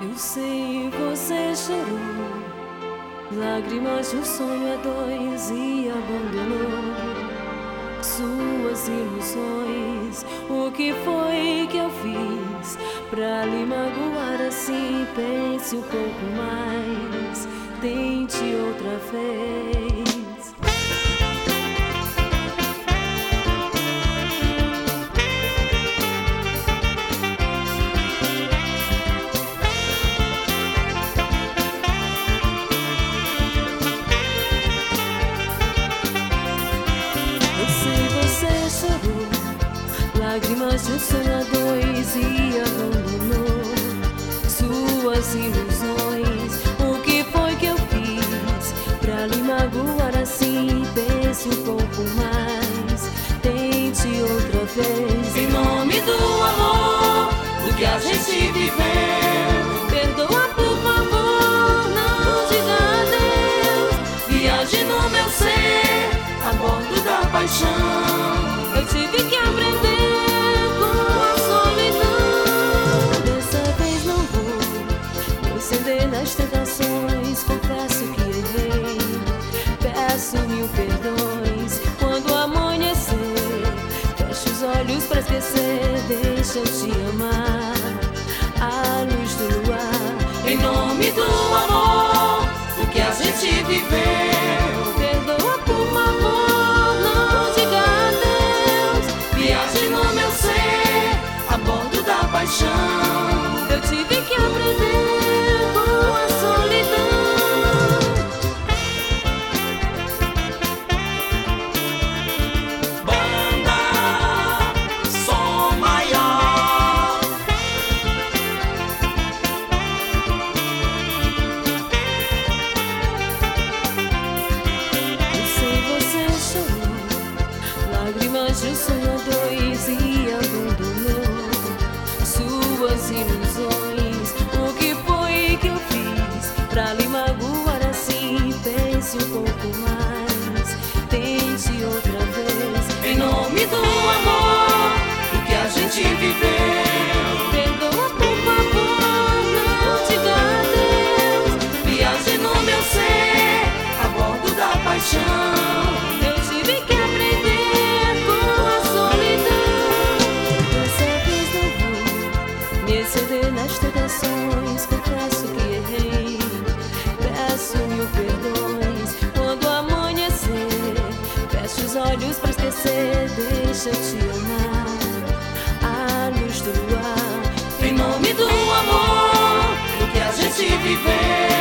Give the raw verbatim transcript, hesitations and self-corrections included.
Eu sei, você chorou, lágrimas de um sonho a dois e abandonou suas ilusões. O que foi que eu fiz pra lhe magoar assim? Pense um pouco mais, tente outra vez. Lágrimas de um sonho a dois e abandonou suas ilusões. O que foi que eu fiz pra lhe magoar assim? Pense um pouco mais, tente outra vez. Em nome do amor, do que a gente viveu, perdoa por favor, não diga adeus. Viaje no meu ser, a bordo da paixão. Eu tive que aprender nas tentações, confesso que errei, peço mil perdões. Quando amanhecer, fecho os olhos pra esquecer, deixa eu te amar à luz do luar. Em nome do amor, do que a gente viveu, perdoa por favor, não diga adeus. Viaje no meu ser, a bordo da paixão. Eu tive que aprender de um sonho a dois e abandonou suas ilusões. O que foi que eu fiz pra lhe magoar assim? Pense um pouco mais, tente outra vez. Em nome do amor, do que a gente viveu, perdoa por favor, não diga adeus. Viaje no meu ser, a bordo da paixão. Eu tive que aprender exceder nas tentações, confesso que errei, peço mil perdões. Quando amanhecer, fecho os olhos pra esquecer, deixa eu te amar à luz do luar. Em nome do amor, do que a gente viveu,